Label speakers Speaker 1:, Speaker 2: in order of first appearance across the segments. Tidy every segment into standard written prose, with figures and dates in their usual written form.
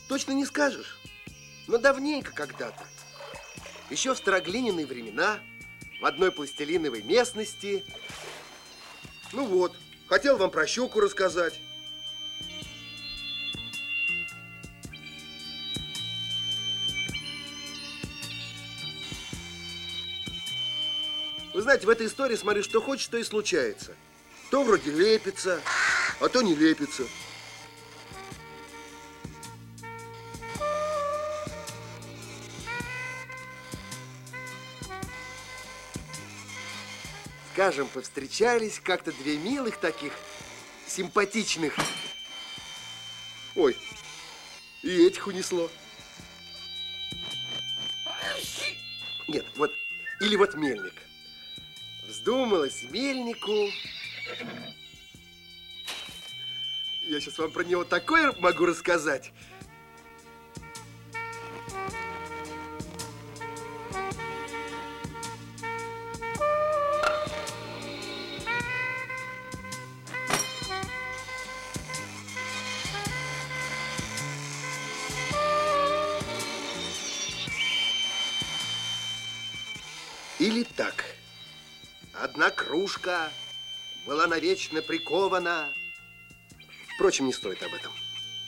Speaker 1: Точно не скажешь, но давненько когда-то. Еще в староглиняные времена, в одной пластилиновой местности. Ну вот, хотел вам про щуку рассказать. Вы знаете, в этой истории, смотри, что хочешь, то и случается. То вроде лепится, а то не лепится. Скажем, повстречались как-то две милых таких, симпатичных. Ой, и этих унесло. Нет, вот, или вот мельник. Вздумалось мельнику. Я сейчас вам про него такое могу рассказать. Или так. Одна кружка была навечно прикована. Впрочем, не стоит об этом.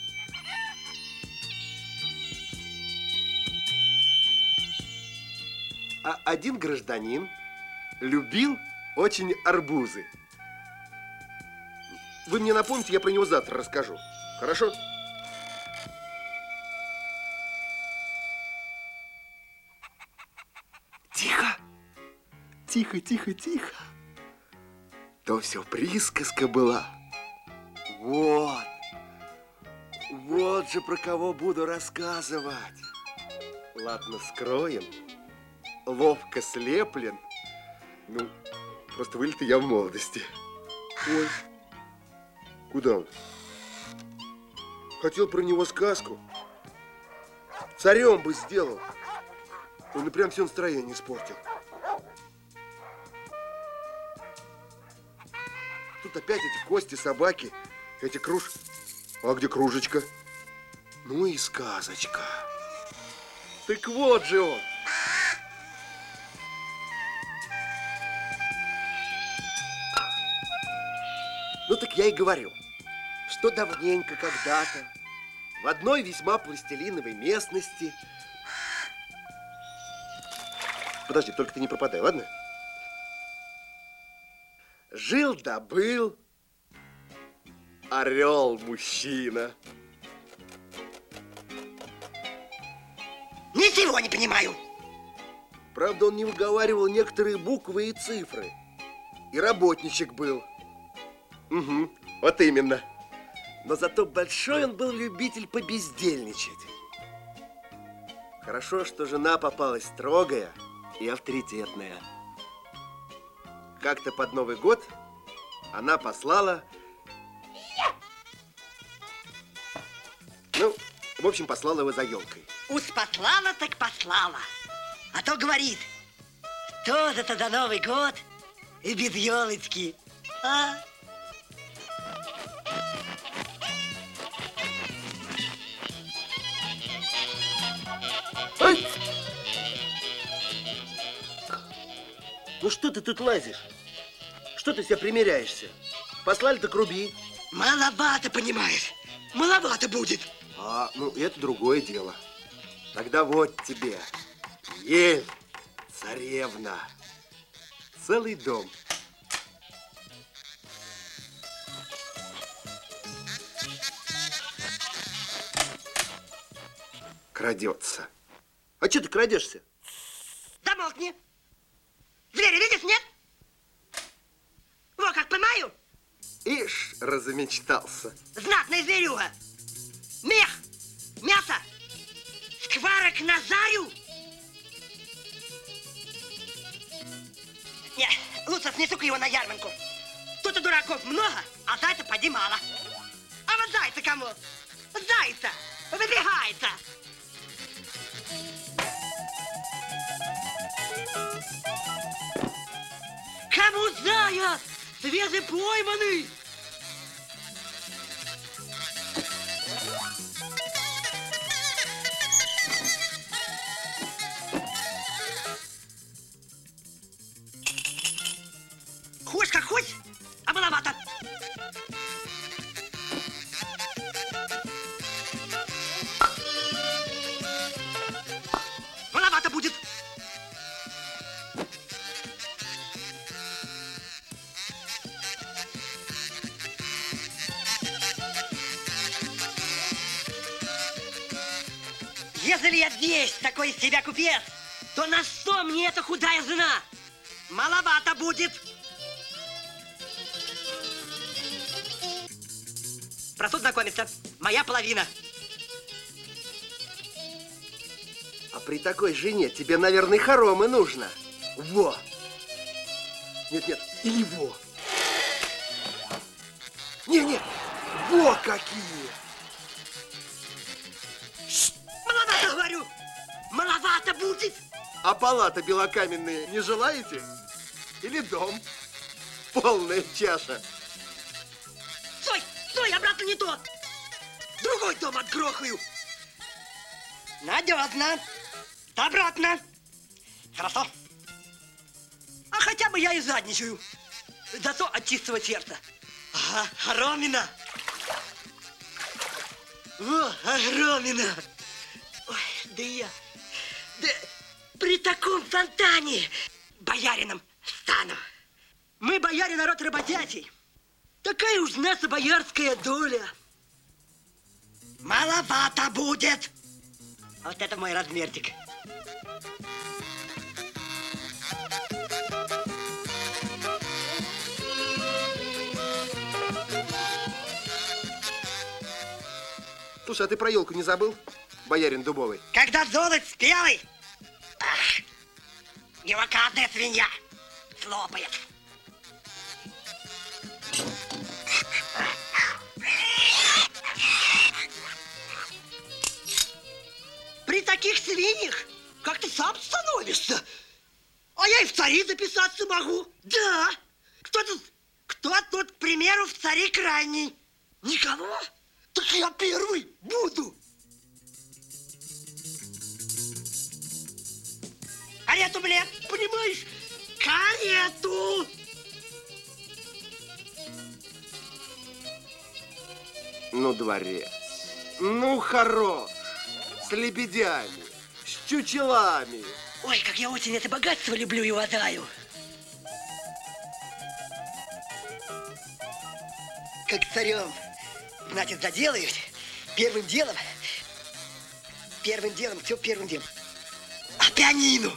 Speaker 1: А один гражданин любил очень арбузы. Вы мне напомните, я про него завтра расскажу. Хорошо? Тихо! Тихо, тихо, тихо. То все присказка была. Вот. Вот же про кого буду рассказывать. Ладно, скроем. Ловко слеплен. Ну, просто вылитый я в молодости. Ой. Куда он? Хотел про него сказку. Царем бы сделал. Он и прям все настроение испортил. Тут опять эти кости, собаки, эти А где кружечка? Ну и сказочка. Так вот же он. Ну так я и говорю, что давненько когда-то в одной весьма пластилиновой местности... Подожди, только ты не пропадай, ладно? Жил-да был орел-мужчина.
Speaker 2: Ничего не понимаю.
Speaker 1: Правда, он не выговаривал некоторые буквы и цифры. И работничек был. Угу, вот именно. Но зато большой он был любитель побездельничать. Хорошо, что жена попалась строгая и авторитетная. Как-то под Новый год она послала... Ну, в общем, послала его за елкой.
Speaker 2: Уж послала, так послала. А то говорит, что это за Новый год и без елочки, а?
Speaker 1: Ай! Ну что ты тут лазишь? Что ты себя примеряешься? Послали, так руби.
Speaker 2: Маловато, понимаешь? Маловато будет.
Speaker 1: А, ну это другое дело. Тогда вот тебе. Ель, царевна. Целый дом. Крадется. А что ты крадешься?
Speaker 2: Замолкни. Звери видишь, нет? Во, как поймаю.
Speaker 1: Ишь, размечтался.
Speaker 2: Знатная зверюга. Мех, мясо, скварок на зарю. Не, лучше снесу-ка его на ярмарку. Тут и дураков много, а зайца поди мало. А вот зайца кому? Зайца выбегается. Кому заяц? Свежепойманный. Ежели я здесь такой из себя купец, то на что мне эта худая жена? Маловато будет. Прошу знакомиться. Моя половина.
Speaker 1: А при такой жене тебе, наверное, хоромы нужно. Во! Нет, или во. Не, во какие!
Speaker 2: Маловато, говорю! Маловато будет!
Speaker 1: А палаты белокаменные не желаете? Или дом? Полная чаша.
Speaker 2: Стой, обратно не то! Другой дом отгрохаю! Надежно! Обратно! Хорошо. А хотя бы я и задничаю. Зато от чистого сердца. Ага, Ромина! О, Ромина! Ой, да при таком фонтане боярином стану. Мы, бояре, народ работячий. Такая уж наша боярская доля. Маловато будет. Вот это мой размерчик.
Speaker 1: Слушай, а ты про елку не забыл, боярин Дубовый?
Speaker 2: Когда золот спелый, его каждая свинья слопает. При таких свиньях, как ты сам становишься, а я и в цари записаться могу. Да. Кто тут, к примеру, в цари крайний? Никого? Так я первый буду. Карету, блядь, понимаешь? Карету!
Speaker 1: Ну, дворец. Ну, хорош. С лебедями, с чучелами.
Speaker 2: Ой, как я очень это богатство люблю и уважаю. Как царем, значит, заделаюсь. Первым делом, все первым делом. А пианино?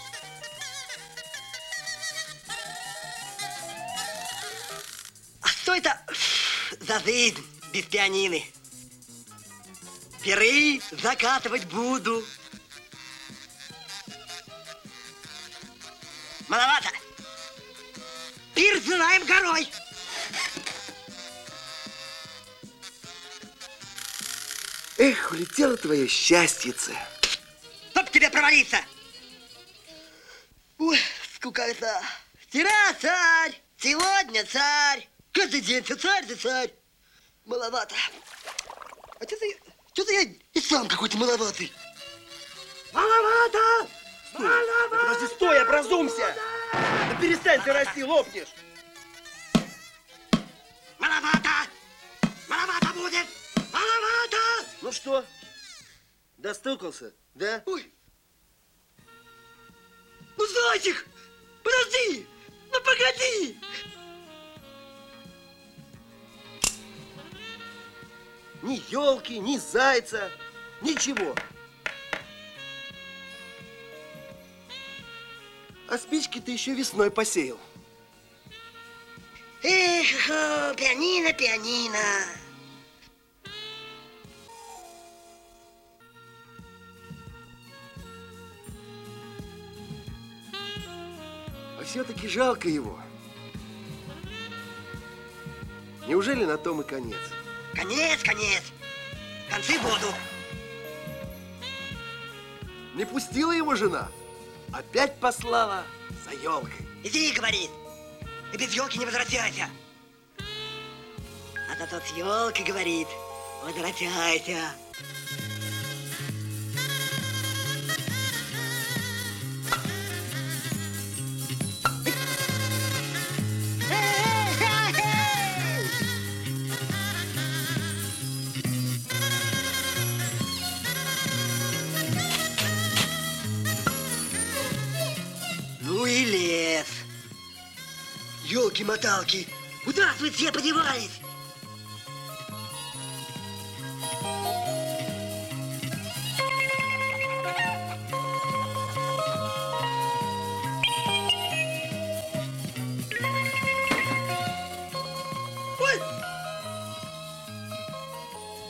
Speaker 2: А что это за жизнь без пианины? Пиры закатывать буду. Маловато. Пир взираем горой.
Speaker 1: Эх, улетело твое счастьице.
Speaker 2: Чтоб тебе провалиться. Ой, скукота. Вчера царь, сегодня царь. Каждый день все царь да царь. Маловато. А что-то я и сам какой-то маловатый. Маловато!
Speaker 1: Стой, да подожди, стой, образумся! Да перестань ты расти, лопнешь!
Speaker 2: Маловато! Маловато будет! Маловато!
Speaker 1: Ну что, достукался, да?
Speaker 2: Ой! Ну, зайчик! Подожди! Ну, погоди!
Speaker 1: Ни елки, ни зайца, ничего. А спички ты еще весной посеял.
Speaker 2: Эх, пианино, пианино.
Speaker 1: А все-таки жалко его. Неужели на том и конец?
Speaker 2: Конец, конец. Концы буду.
Speaker 1: Не пустила его жена, опять послала за елкой.
Speaker 2: Иди, говорит, и без елки не возвращайся. А зато с елкой, говорит, возвращайся. Ну и лес. Ёлки-моталки, куда вы все подевались?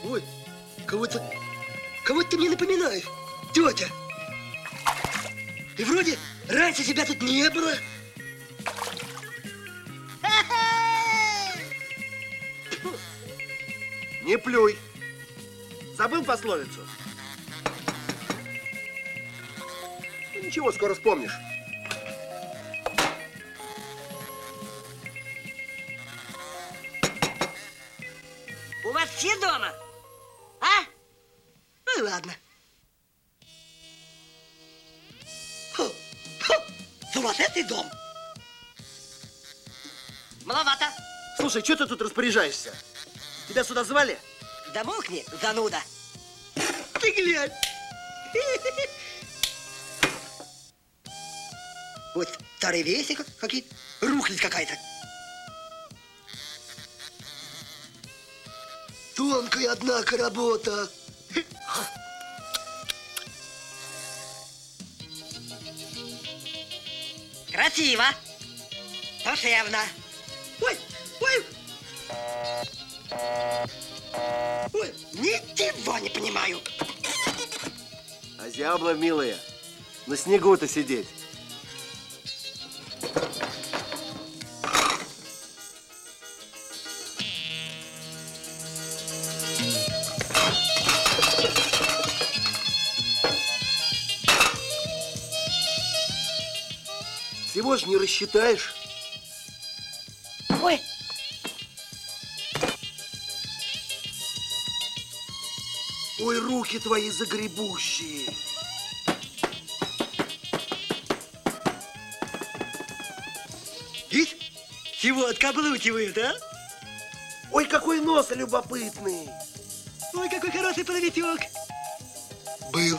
Speaker 2: Ой, кого-то ты мне напоминаешь, тетя. И вроде раньше тебя тут не было.
Speaker 1: Не плюй. Забыл пословицу? Ну, ничего, скоро вспомнишь.
Speaker 2: У вас все дома? А? Ну и ладно. Сумасшедший дом. Маловато.
Speaker 1: Слушай, что ты тут распоряжаешься? Тебя сюда звали?
Speaker 2: Да молкни, зануда. Ты глянь. Вот старые вещи какие-то, рухлядь какая-то. Тонкая, однако, работа. Красиво. Душевно. Ой, ой. Ой, ничего не понимаю.
Speaker 1: Озябла, милая. На снегу-то сидеть. Всего ж не рассчитаешь.
Speaker 2: Ой.
Speaker 1: Ой, руки твои загребущие.
Speaker 2: Видишь, чего откаблучивают, а?
Speaker 1: Ой, какой нос любопытный.
Speaker 2: Ой, какой хороший половичок. Был.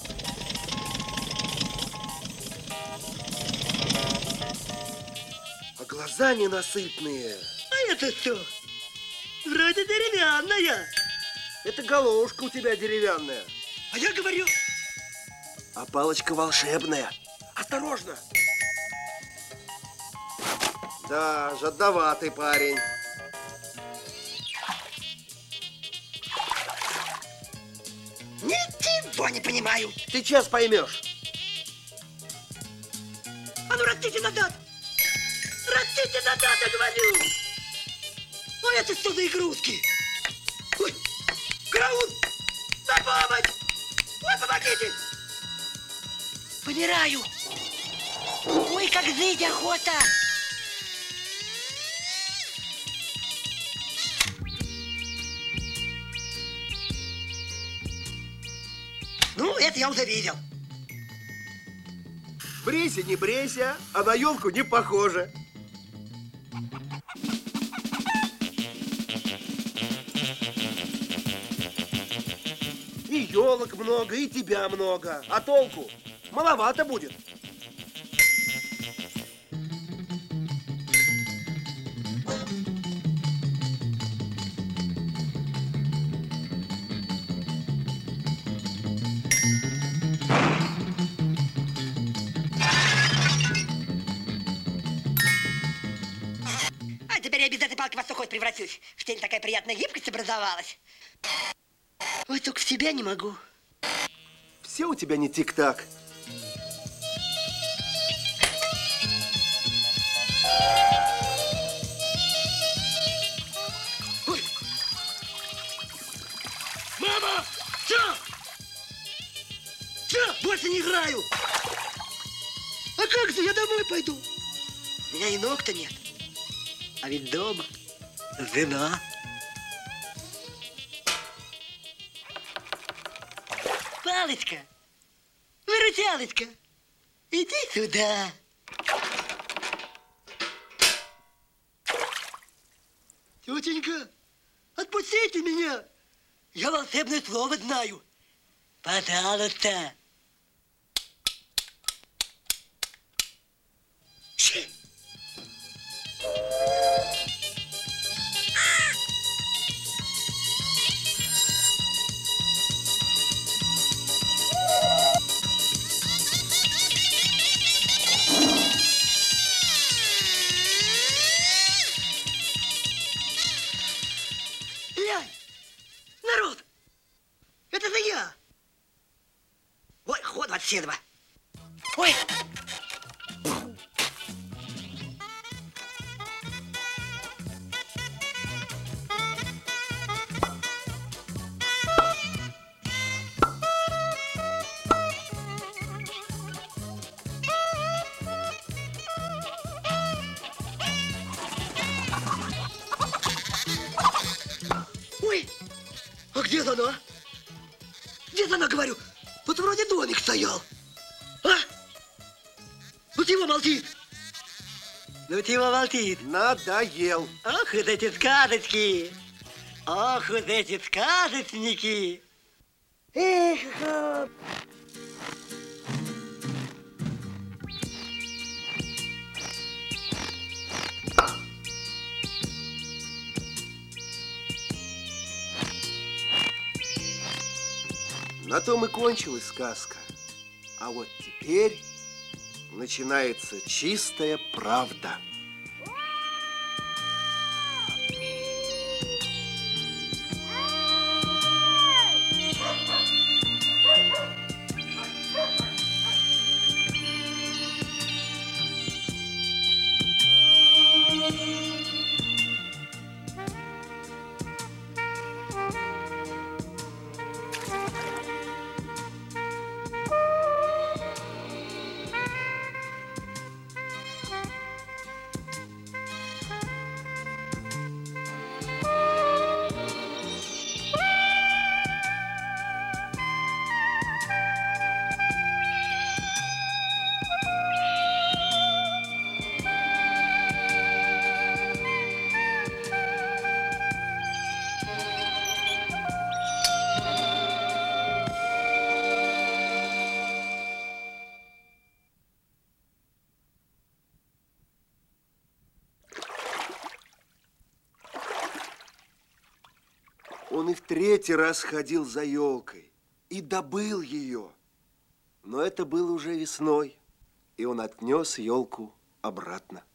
Speaker 1: А глаза ненасытные.
Speaker 2: А это что? Вроде деревянная.
Speaker 1: Это головушка у тебя деревянная.
Speaker 2: А я говорю...
Speaker 1: А палочка волшебная. Осторожно. Да, жадноватый парень.
Speaker 2: Ничего не понимаю.
Speaker 1: Ты сейчас поймешь.
Speaker 2: А ну, растите назад! Растите назад, я говорю! Ой, это что за игрушки? Ой, караул! На помощь! Ой, помогите! Помираю! Ой, как жить охота! Ну, это я уже видел.
Speaker 1: Брейся, не брейся, а на елку не похоже. И елок много, и тебя много. А толку? Маловато будет.
Speaker 2: А теперь я без этой палки во что хоть превращусь. В теле такая приятная гибкость образовалась. Ой, только в себя не могу.
Speaker 1: Все у тебя не тик-так.
Speaker 2: Ой. Мама! Все! Все, больше не играю! А как же, я домой пойду. У меня и ног-то нет. А ведь дома жена. Палочка, выручалочка, иди сюда. Тетенька, отпустите меня. Я волшебное слово знаю. Пожалуйста. Щи. Глянь, народ, Максимова. Ой! Ой, а где она? Где она, говорю? Вот вроде домик стоял. А? Ну чего молчит? Ну чего молчит?
Speaker 1: Надоел.
Speaker 2: Ох, вот эти сказочки! Ох, вот эти сказочники! Эх,
Speaker 1: На том и кончилась сказка. А вот теперь начинается чистая правда. Он и в третий раз ходил за елкой и добыл ее. Но это было уже весной, и он отнес елку обратно.